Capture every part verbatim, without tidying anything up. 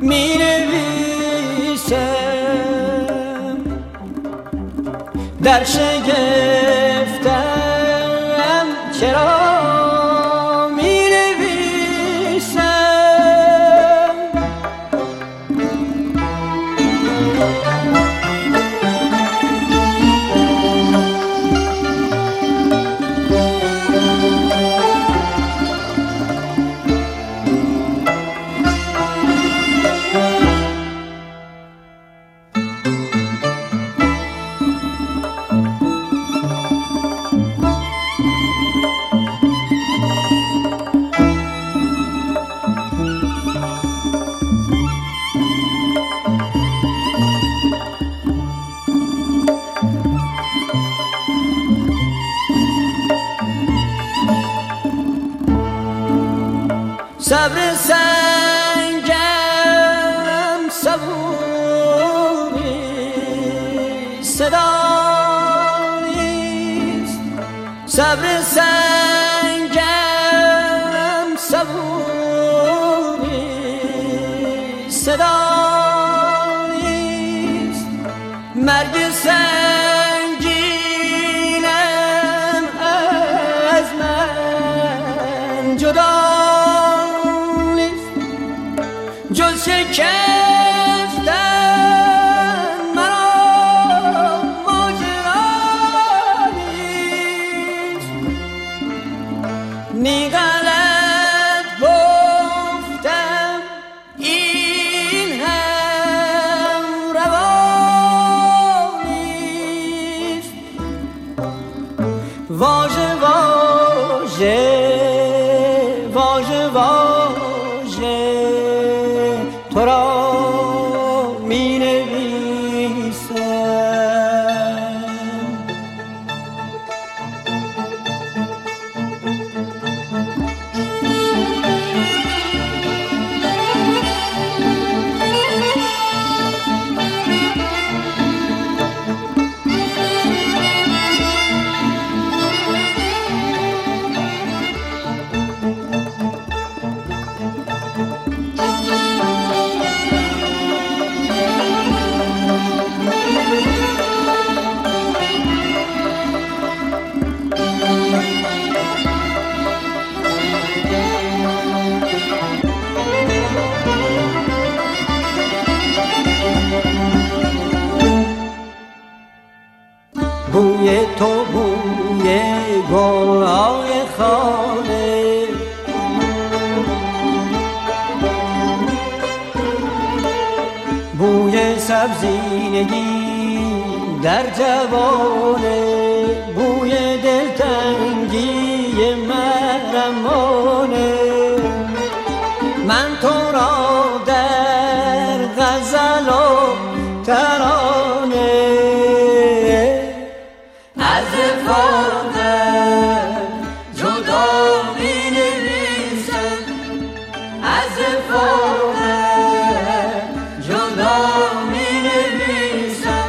می نویسم، در شگفتم چرا می نویسم. صبر سنگم صبوری صدا نیست، صبر سنگم صبوری صدا نیست، مرگ سنگینم از من جدا جز شکستن مرا ماجرا نیست. نی غلط گفتم این هم روا نیست. واژه واژه واژه واژه تو را می نویسم. بوی تو بوی گل‌های خانه، بوی سبزینگی در جوانه، بوی دلتنگی محرمانه. من تو را در غزل و ترانه از فاقم جدا می نویسم، از فاقم جدا می نویسم.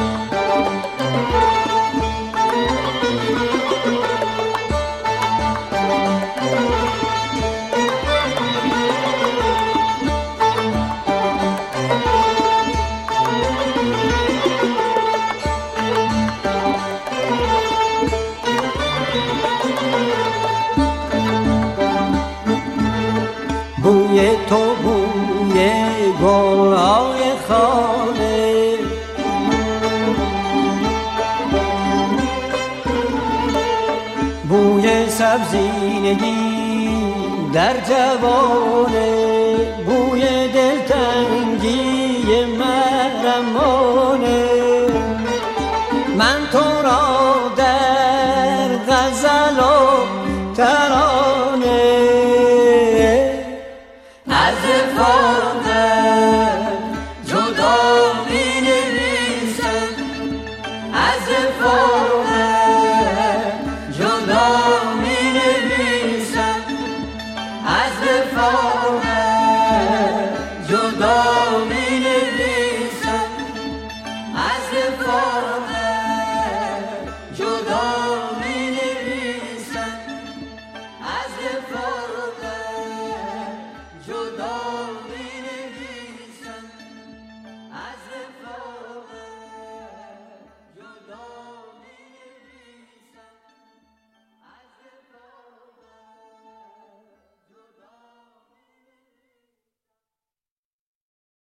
بوی تو بوی گل‌های خانه، بوی سبزینگی در جوانه، بوی دلتنگی محرمانه. من تو را در غزل و ترانه از فاقم جدا می نویسم، از فاقم جدا می نویسم، از فاقم جدا می